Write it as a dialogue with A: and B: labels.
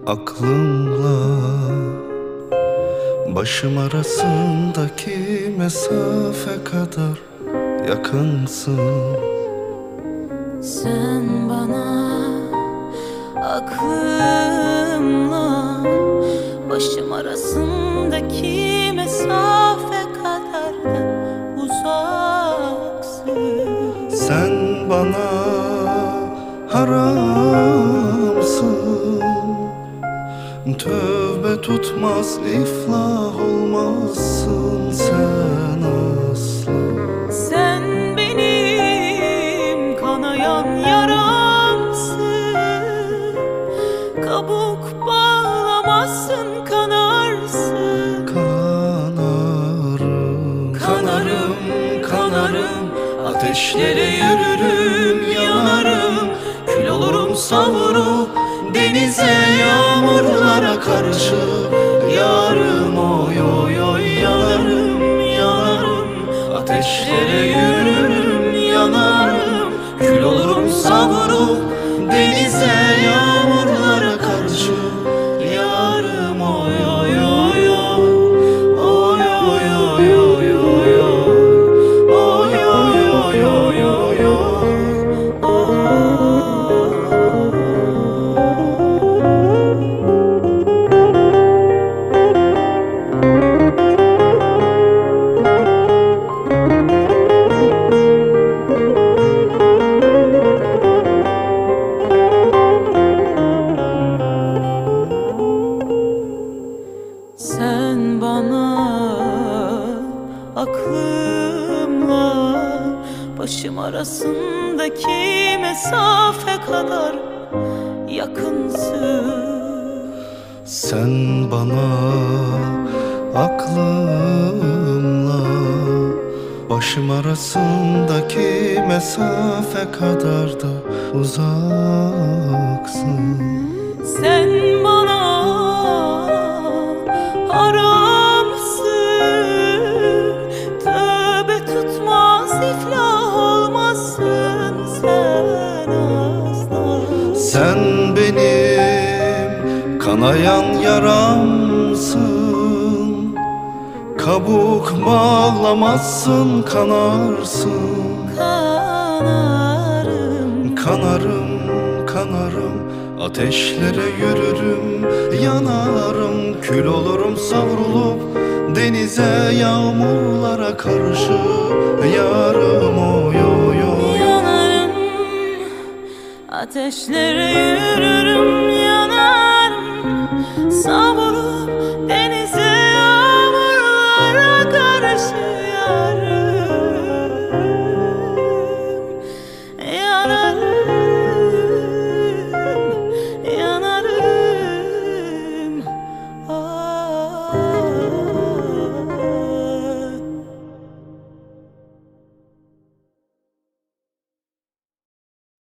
A: Aklımla başım arasındaki mesafe kadar yakınsın.
B: Sen bana aklımla başım arasındaki mesafe kadar da uzaksın.
A: Sen bana haramsın. Tövbe tutmaz, iflah olmazsın sen asla.
B: Sen benim kanayan yaramsın. Kabuk bağlamazsın, kanarsın.
A: Kanarım,
B: Kanarım, kanarım, ateşlere yürürüm, yanarım. Kül olurum, savurup denize, yağmurlara karşı. Yarım oy oy oy, yanarım, yanarım. Ateşlere yürürüm, yanarım. Kül olurum, savurup denize, yağmurlara karşı. Yarım oy oy oy oy, oy oy oy oy oy oy, oy oy oy oy oy Sen bana aklımla başım arasındaki mesafe kadar yakınsın.
A: sen bana aklımla başım arasındaki mesafe kadar da uzaksın.
B: Sen bana haramsın. Tövbe tutmaz, iflah olmazsın sen asla.
A: Sen benim kanayan yaramsın. Kabuk bağlamazsın, kanarsın.
B: Kanarım,
A: Kanarım, kanarım, ateşlere yürürüm, yanarım. Kül olurum, savrulup denize, yağmurlara karşı. Yarım oy oy oy.
B: yanarım. Ateşlere yürürüm,